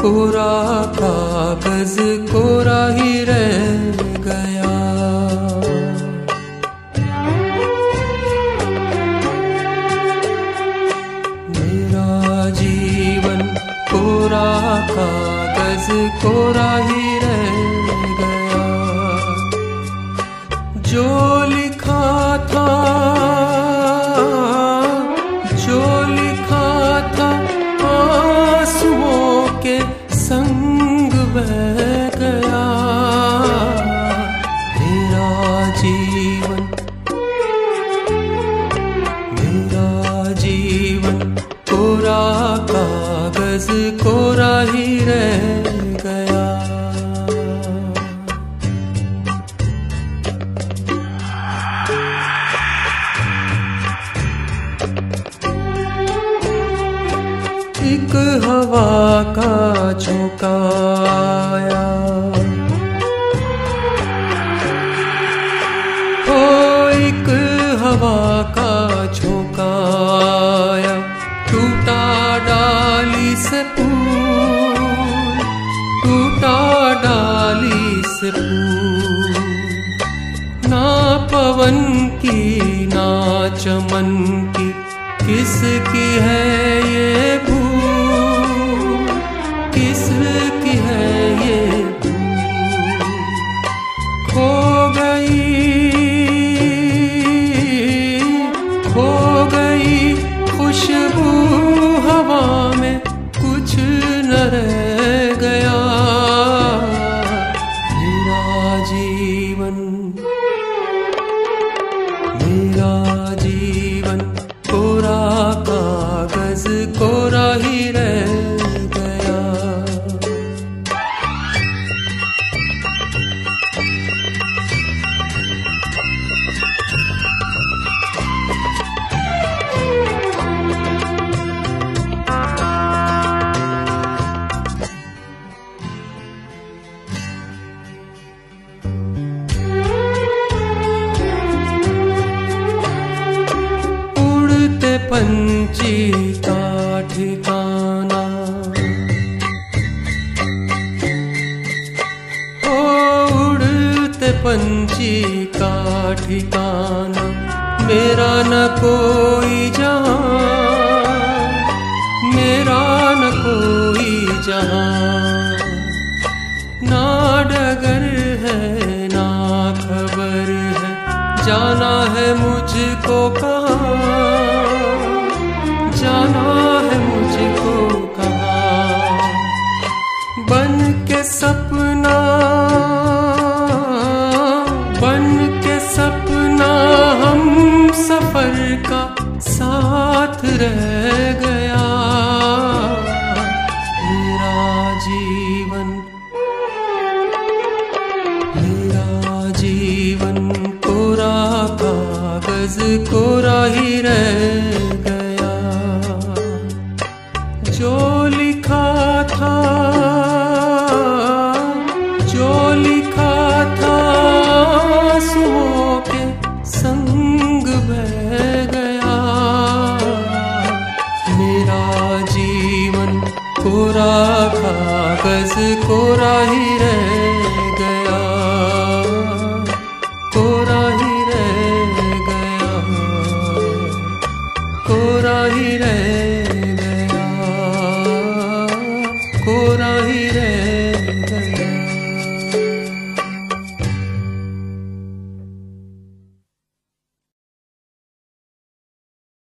कोरा कागज कोरा ही रह गया। मेरा जीवन कोरा कागज कोरा ही रह गया। जो लिखा था, जो लिखा था आंसुओं के संग बह गया। मेरा जीवन, मेरा जीवन कोरा कागज कोरा ही रह गया। एक हवा का झोंका आया, हो एक हवा का झोंका आया। टूटा डाली से फूल, टूटा डाली से फूल। ना पवन की ना चमन की, किसकी है ये भूल, किसकी है ये भूल। खो गई, खो गई खुशबू हवा में, कुछ न रह गया। मेरा जीवन, मेरा जीवन कोरा कागज कोरा ही रह गया। पंछी का ठिकाना, ओ उड़ते पंछी का ठिकाना। मेरा न कोई जहां, मेरा न कोई जहां। ना डगर है ना खबर है, जाना है मुझको कहाँ, जाना है मुझको कहाँ। बन के सपना, बन के सपना हम सफर का साथ रह गया। मेरा जीवन, मेरा जीवन कोरा कागज कोरा ही रह गया। जो लिखा था, जो लिखा था आंसुओं के संग बह गया। मेरा जीवन कोरा कागज कोरा ही रह गया, कोरा ही रह गया, कोरा ही रह गया, कोरा ही